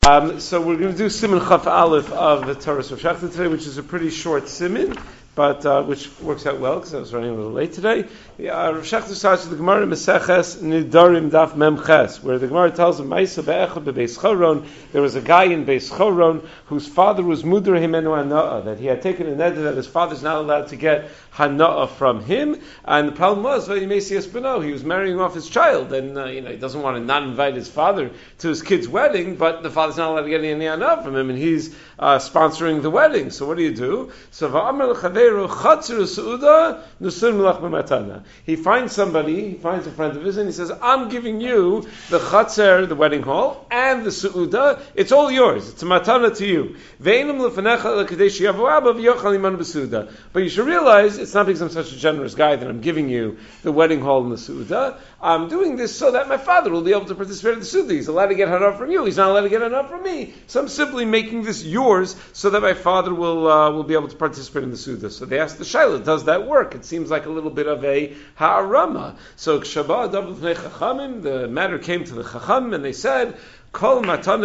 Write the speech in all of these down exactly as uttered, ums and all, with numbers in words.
Um, so we're going to do Siman Chaf Aleph of the Torah of Shachta today, which is a pretty short Siman, but uh, which works out well because I was running a little late today. Uh, Rav Shachta starts with the Gemara Meseches Nidarim Daf Mem Ches, where the Gemara tells him Ma'isa be'echad bebeis Choron. There was a guy in Beis Choron whose father was Muder Himenu Hana'ah, that he had taken a neder that his father's not allowed to get Hana'ah from him, and the problem was he was marrying off his child, and uh, you know he doesn't want to not invite his father to his kid's wedding, but the father's not allowed to get any Hana'ah from him, and he's uh, sponsoring the wedding. So what do you do? So va'amar l'chaveru chatzir su'uda nusur melach b'matana. He finds somebody, he finds a friend of his, and he says, I'm giving you the chatzir, the wedding hall, and the su'uda. It's all yours. It's a matana to you. But you should realize, it's not because I'm such a generous guy that I'm giving you the wedding hall and the su'uda. I'm doing this so that my father will be able to participate in the su'uda. He's allowed to get hanaf from you. He's not allowed to get hanaf from me. So I'm simply making this yours so that my father will uh, will be able to participate in the su'uda. So they asked the Shaila, does that work? It seems like a little bit of a ha'arama. So Kshabah Dav L'fnei Chachamim, the matter came to the Chacham, and they said, Kol matana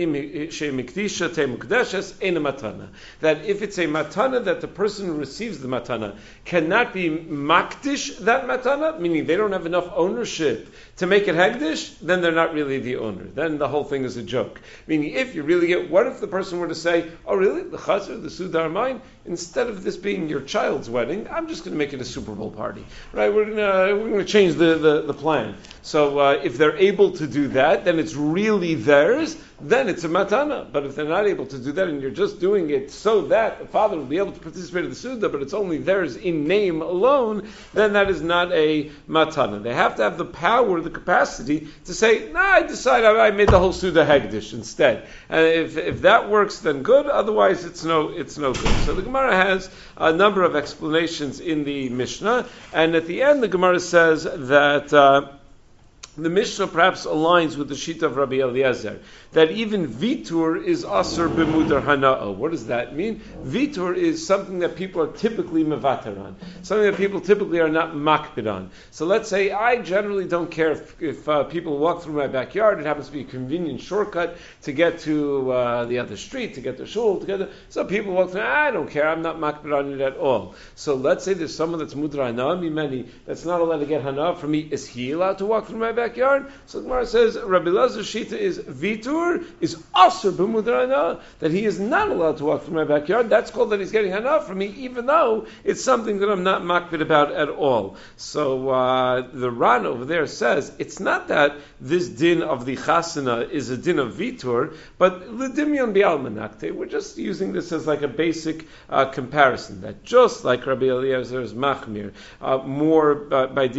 she'mikdisha te'mukdeshes ena matana. That if it's a matana that the person who receives the matana cannot be makdish that matana, meaning they don't have enough ownership to make it hegdish, then they're not really the owner. Then the whole thing is a joke. Meaning, if you really get, what if the person were to say, oh really, the chazir, the suda are mine? Instead of this being your child's wedding, I'm just going to make it a Super Bowl party, right? We're going to we're going to change the, the, the plan. So uh, if they're able to do that, then it's really theirs. Then it's a matana. But if they're not able to do that, and you're just doing it so that the father will be able to participate in the suda, but it's only theirs in name alone, then that is not a matana. They have to have the power, the capacity to say, nah, I decide I, I made the whole suda hegdish instead. And if if that works, then good. Otherwise, it's no it's no good. So the Gemara has a number of explanations in the Mishnah, and at the end, the Gemara says that Uh, the Mishnah perhaps aligns with the Shita of Rabbi Eliezer, that even Vitur is Asr b'mudar hana'ah. What does that mean? Vitur is something that people are typically mevater on, something that people typically are not makbid on. So let's say I generally don't care if, if uh, people walk through my backyard. It happens to be a convenient shortcut to get to uh, the other street, to get to shul, to get to... So people walk through, I don't care, I'm not makbid on it at all. So let's say there's someone that's mudar hana'ah, mimeni, that's not allowed to get hana'ah from me. Is he allowed to walk through my backyard? Backyard. So the Gemara says Rabbi Elazar Shita is Vitur, is Asur b'mudar hana'ah, that he is not allowed to walk through my backyard. That's called that he's getting hana'ah from me, even though it's something that I'm not makbid about at all. So uh, the Ran over there says it's not that this din of the chasana is a din of Vitur, but l'dimyon bi'almanakte. We're just using this as like a basic uh, comparison, that just like Rabbi Eliezer is machmir, uh, more uh, by uh,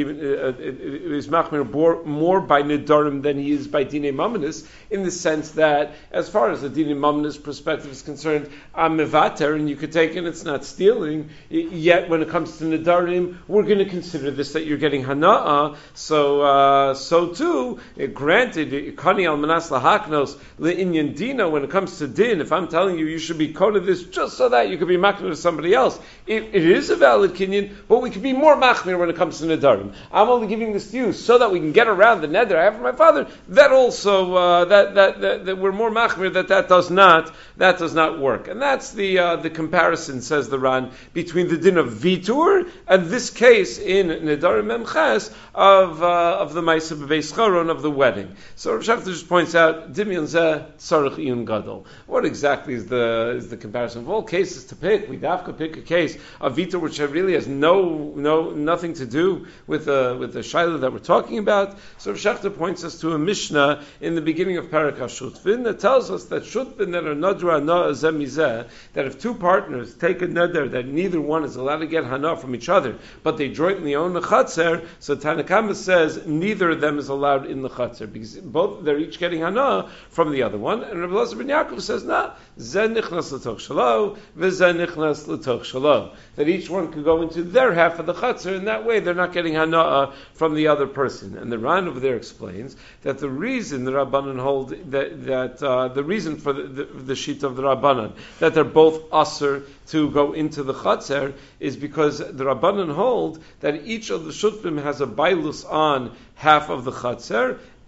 is machmir more. more by Nidarim than he is by Dinei Mamanis, in the sense that, as far as the Dinei Mamanis perspective is concerned, I'm mevater, and you could take it, it's not stealing, yet when it comes to Nidarim, we're going to consider this that you're getting Hana'ah, so uh, so too, granted, Kani al Manas Lahaknos, Le'inyan Dina, when it comes to Din, if I'm telling you you should be coded this just so that you could be machmir to somebody else, it, it is a valid kinyan, but we could be more machmir when it comes to Nidarim. I'm only giving this to you so that we can get around the neder I have for my father. That also uh, that, that that that we're more machmir that that does not that does not work, and that's the uh, the comparison, says the Ran, between the din of Vitur and this case in Nedarim Memches of uh, of the Ma'aseh b'beis Choron, of the wedding. So Rav Shachar just points out Dimyon zeh tzarich iyun gadol. What exactly is the is the comparison of all cases to pick? We have to pick a case of Vitur which really has no no nothing to do with the with the shaila that we're talking about. So Rav Shachar points us to a Mishnah in the beginning of Parak HaShutfin that tells us that Shutfin that are Nadra Hana'ah zeh mizeh, that if two partners take a neder that neither one is allowed to get Hana'ah from each other, but they jointly own the Chatzer, so Tanakama says neither of them is allowed in the Chatzer, because both, they're each getting Hana'ah from the other one, and Rabbi Elazar ben Yaakov says, nah, zeh nichnas l'toch shalo, v'zeh nichnas l'toch shalo, that each one could go into their half of the Chatzer, and that way they're not getting Hana'ah from the other person. And the Ran over there explains that the reason the Rabbanan hold that, that uh, the reason for the, the, the sheet of the Rabbanan that they're both aser to go into the Chatzer is because the Rabbanan hold that each of the Shutfim has a bailus on half of the Chatzer,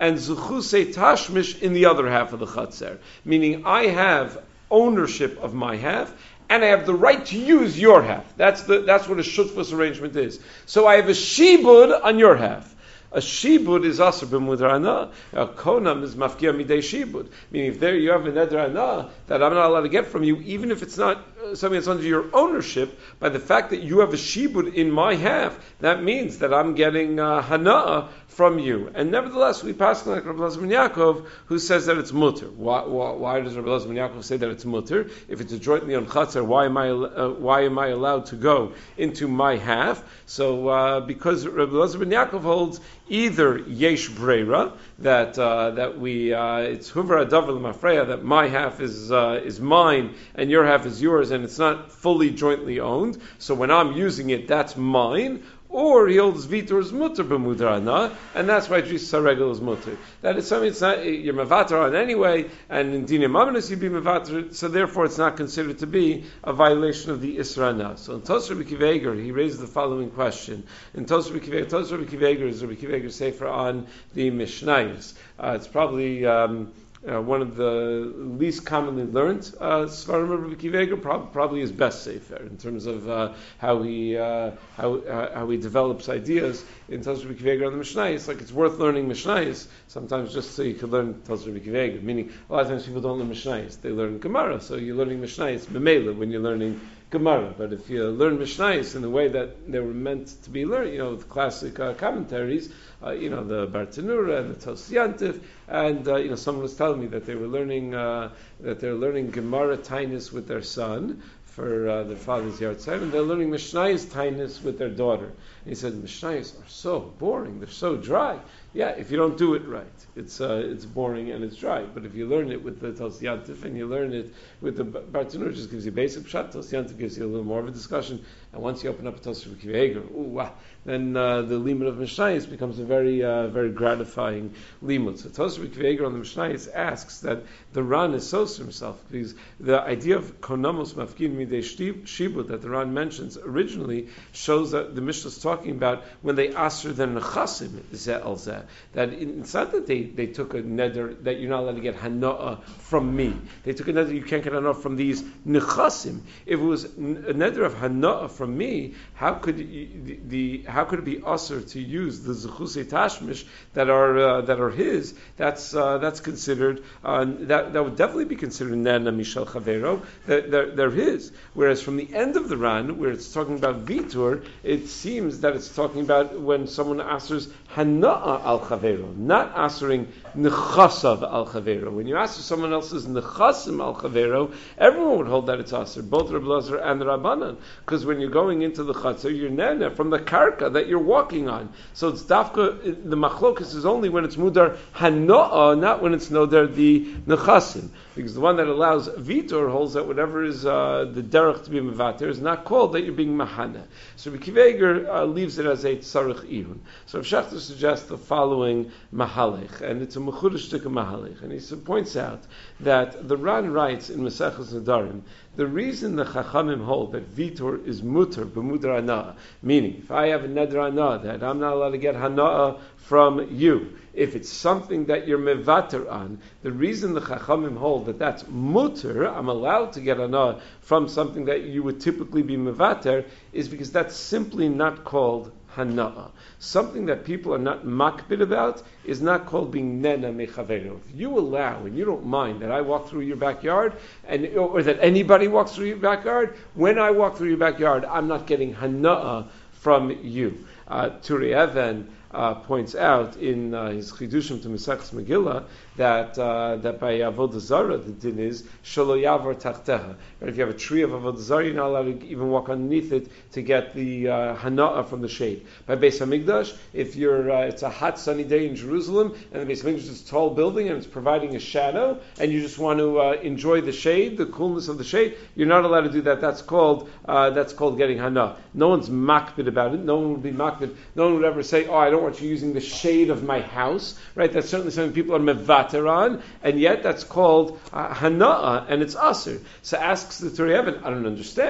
and zuchusei tashmish in the other half of the chatzer. Meaning, I have ownership of my half, and I have the right to use your half. That's the that's what a shutfus arrangement is. So I have a shibud on your half. A shibud is asur b'mudrana. A konam is mafkia midei shibud. Meaning, if there you have a nedrana that I'm not allowed to get from you, even if it's not uh, something that's under your ownership, by the fact that you have a shibud in my half, that means that I'm getting uh, hana from you. And nevertheless, we pass like Rabbi Elazar ben Yaakov, who says that it's mutter. Why, why, why does Rabbi Elazar ben Yaakov say that it's mutter? If it's a jointly on chatzar, why am I uh, why am I allowed to go into my half? So uh, because Rabbi Elazar ben Yaakov holds either yesh breira, that uh, that we uh, it's huvar adavar l'mafreya, that my half is uh, is mine and your half is yours, and it's not fully jointly owned. So when I'm using it, that's mine. Or he holds vitor is mutter b'mudrana, and that's why tris saregel is mutter. That is something it's not you're mevater on anyway, and in dinim mamonos you'd be mevater, so therefore it's not considered to be a violation of the israna. So in Tosar Rabbi Akiva Eiger, he raises the following question. In Tosar Rabbi Akiva, Tosar Rabbi Akiva Eiger is Rabbi Akiva Eiger's sefer on the Mishnayos. Uh, it's probably um, Uh, one of the least commonly learned uh, Svarim of Rabbi Akiva Eiger, prob- probably his best sefer in terms of uh, how he uh, how uh, how he develops ideas in Tosar Rabbi Akiva Eiger on the Mishnayos. Like it's worth learning Mishnayos sometimes just so you could learn Tosar Rabbi Akiva Eiger. Meaning a lot of times people don't learn Mishnayos; they learn Gemara. So you're learning Mishnayos b'meila when you're learning Gemara. But if you learn Mishnayos in the way that they were meant to be learned, you know, the classic uh, commentaries, uh, you know, the Bartanura and the Tosyantif, and uh, you know, someone was telling me that they were learning uh, that they're learning Gemara Tainus with their son for uh, their father's yahrzeit, and they're learning Mishnayos Tainus with their daughter. And he said, Mishnayos are so boring; they're so dry. Yeah, if you don't do it right, it's uh, it's boring and it's dry. But if you learn it with the Tosyantif and you learn it with the Bartanur, it just gives you basic pshat. Tosyantif gives you a little more of a discussion. And once you open up a Tosar Rabbi Akiva Eiger, ooh, wow, then uh, the limud of Mishnayos becomes a very uh, very gratifying limud. So Tosar Rabbi Akiva Eiger on the Mishnayos asks that the Ran is so to himself, because the idea of konamos mafkin midei shibud that the Ran mentions originally shows that the Mishnah is talking about when they aser their nechasim zeh al zeh. That it's not that they, they took a neder that you're not allowed to get hana'ah from me. They took a neder you can't get hana'ah from these nechasim. If it was a neder of hana'ah from me, how could you, the, the how could it be usher to use the zechusei tashmish that are uh, that are his? That's uh, that's considered uh, that that would definitely be considered nena mishal chavero. That they're, they're his. Whereas from the end of the Ran, where it's talking about vitur, it seems that it's talking about when someone asers hana'ah al chavero, not asering nechasav al chavero. When you aser someone else's nechasim al chavero, everyone would hold that it's aser, both Rabbi Elazar and the Rabbanan, because when you're going into the chatzar, you're nena from the karka that you're walking on. So it's dafka, the machlokas is only when it's mudar hana'ah, not when it's nodar the nechasim. Because the one that allows vitor holds that whatever is uh, the derech to be mevater is not called that you're being mahana. So Rabbi Akiva Eiger uh, leaves it as a tzarich ihun. So Rav Shechter suggests the following mahalech, and it's a mechudesh tika mahalech, and he points out that the Ran writes in Maseches Nedarim, the reason the Chachamim hold that vitor is muter b'mudar hana'ah, meaning if I have a neder hana'ah that I'm not allowed to get hana'ah from you, if it's something that you're mevater on, the reason the Chachamim hold that that's muter, I'm allowed to get hana'ah from something that you would typically be mevater, is because that's simply not called hana'ah. Something that people are not makbid about is not called being nena mechavero. If you allow and you don't mind that I walk through your backyard, and or that anybody walks through your backyard, when I walk through your backyard, I'm not getting hana'ah from you. Uh, Turi Even uh, points out in uh, his chidushim to Maseches Megillah that uh, that by avodah zarah the din is shelo yavar tachteha. If you have a tree of avodah zarah, you're not allowed to even walk underneath it to get the uh, hana'ah from the shade. By Beis Hamikdash, if you're uh, it's a hot sunny day in Jerusalem and the Beis Hamikdash is a tall building and it's providing a shadow, and you just want to uh, enjoy the shade, the coolness of the shade, you're not allowed to do that. That's called uh, that's called getting hana'ah. No one's makbid about it. No one would be makbid. No one would ever say, "Oh, I don't want you using the shade of my house." Right? That's certainly something people are mevater on, and yet that's called uh, hana'ah, and it's aser. So asks the Turi Even, I don't understand.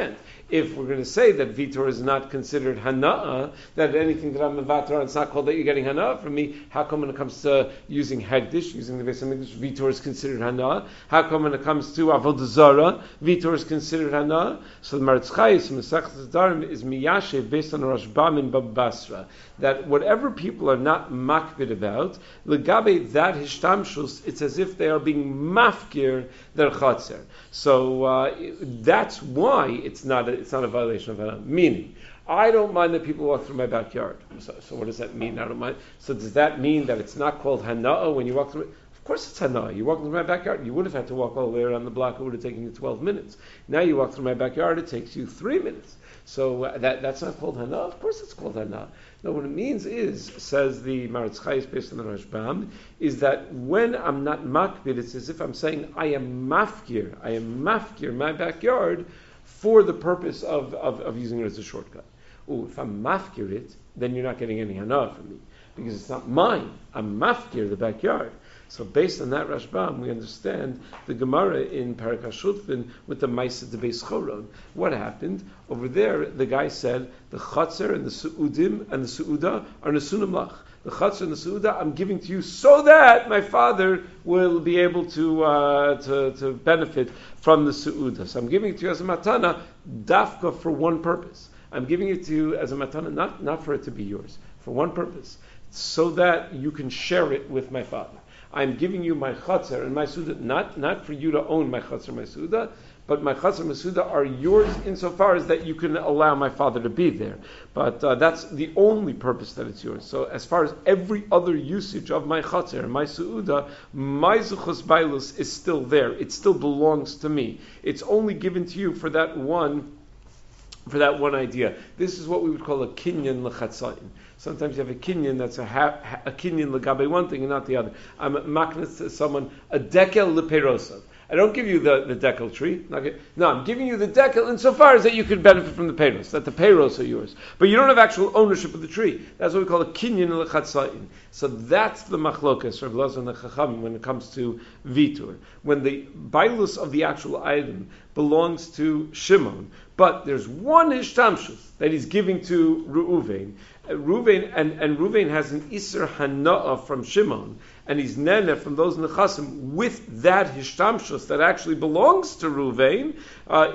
if we're going to say that Vitor is not considered Hana'ah, that anything that I'm Mevater on, it's not called that you're getting Hana'ah from me, how come when it comes to using Hegdish, using the Beis HaMikdash, Vitor is considered Hana'ah? How come when it comes to Avodah Zarah, Vitor is considered Hana'ah? So the Maritz Chayes, Masechet Nedarim, is Miyashe based on Rashbam in Bab Basra, that whatever people are not makbid about, Legabe that Hishtamshus, it's as if they are being mafkir their Chatzer. So uh, that's why it's not a, it's not a violation of Hana'ah. Meaning, I don't mind that people walk through my backyard. So, so what does that mean? I don't mind. So does that mean that it's not called Hana'ah when you walk through it? Of course it's Hana'ah. You walk through my backyard. You would have had to walk all the way around the block. It would have taken you twelve minutes. Now you walk through my backyard. It takes you three minutes. So uh, that that's not called Hana'ah? Of course it's called Hana'ah. No, what it means is, says the Maritz Chayes based on the Rashbam, is that when I'm not makbid, it's as if I'm saying I am mafkir. I am mafkir my backyard for the purpose of, of, of using it as a shortcut. Oh, if I'm mafkir it, then you're not getting any Hana'ah from me, because it's not mine. I'm mafkir the backyard. So based on that Rashbam, we understand the Gemara in Parak HaShulchan with the Maisa de Beis Choron. What happened? Over there, the guy said, the Chatzar and the Su'udim and the Su'uda are Nesunim Lach. The Chatzar and the Su'uda I'm giving to you so that my father will be able to, uh, to, to benefit from the Su'uda. So I'm giving it to you as a matana, dafka, for one purpose. I'm giving it to you as a matana, not, not for it to be yours, for one purpose, so that you can share it with my father. I'm giving you my chatzar and my suda, not, not for you to own my chatzar and my suda, but my chatzar and my suda are yours insofar as that you can allow my father to be there. But uh, that's the only purpose that it's yours. So as far as every other usage of my chatzar and my suda, my zuchos bailus is still there. It still belongs to me. It's only given to you for that one for that one idea. This is what we would call a kinyan l'chatzayin. Sometimes you have a kinyan that's a, ha, a kinyan l'gabe one thing and not the other. I'm maknas to someone a dekel l'peirosav. I don't give you the, the dekel tree. No, I'm giving you the dekel insofar as that you could benefit from the peiros, that the peiros are yours. But you don't have actual ownership of the tree. That's what we call a kinyan l'chatzayin. So that's the machlokas, Rav Elazar and the Chachamim, when it comes to vitur. When the bailus of the actual item belongs to Shimon, but there's one ishtamshus that he's giving to Reuven. Uh, Reuven and, and Reuven has an Isser Hana'ah from Shimon, and he's Nene from those Nechasim with that Hishtamshus that actually belongs to Reuven. Uh,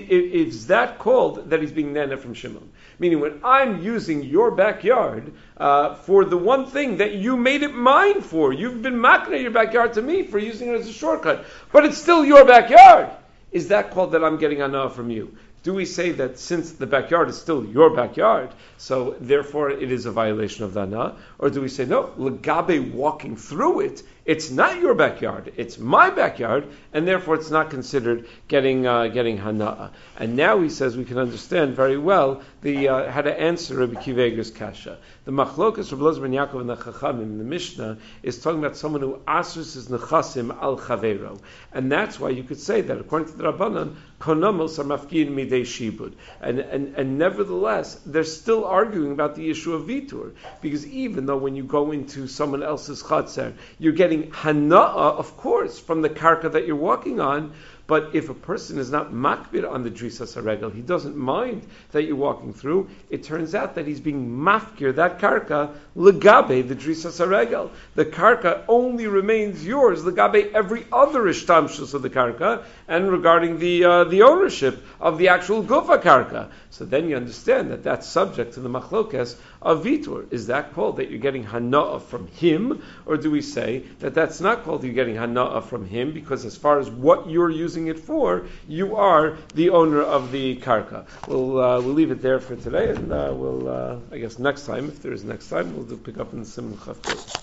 is that called that he's being Nene from Shimon? Meaning, when I'm using your backyard uh, for the one thing that you made it mine for, you've been makna your backyard to me for using it as a shortcut, but it's still your backyard. Is that called that I'm getting Hana'ah from you? Do we say that since the backyard is still your backyard, so therefore it is a violation of the Hana'ah? Or do we say, no, legabe walking through it, it's not your backyard, it's my backyard, and therefore it's not considered getting uh, getting Hana'ah. And now he says we can understand very well the uh, how to answer Rabbi Akiva Eiger's kasha. The machlokas Rabbi Elazar ben Yaakov and the Chachamim in the Mishnah is talking about someone who asrs his nechasim al chavero, and that's why you could say that according to the Rabbanan, konamos are mafkin midei shibud, and and and nevertheless they're still arguing about the issue of vitur, because even though when you go into someone else's chatzer, you're getting Hana'ah, of course, from the karka that you're walking on. But if a person is not makbid on the drisas haregel, he doesn't mind that you're walking through, it turns out that he's being mafkir, that karka, legabe, the drisas haregel. The karka only remains yours, legabe every other ishtamshus of the karka, and regarding the uh, the ownership of the actual gufa karka. So then you understand that that's subject to the machlokas of vitur. Is that called that you're getting Hana'ah from him, or do we say that that's not called you're getting Hana'ah from him, because as far as what you're using it for, you are the owner of the karka. We'll uh, we'll leave it there for today, and uh, we'll uh, I guess next time, if there is next time, we'll pick up in the Simon Chaf.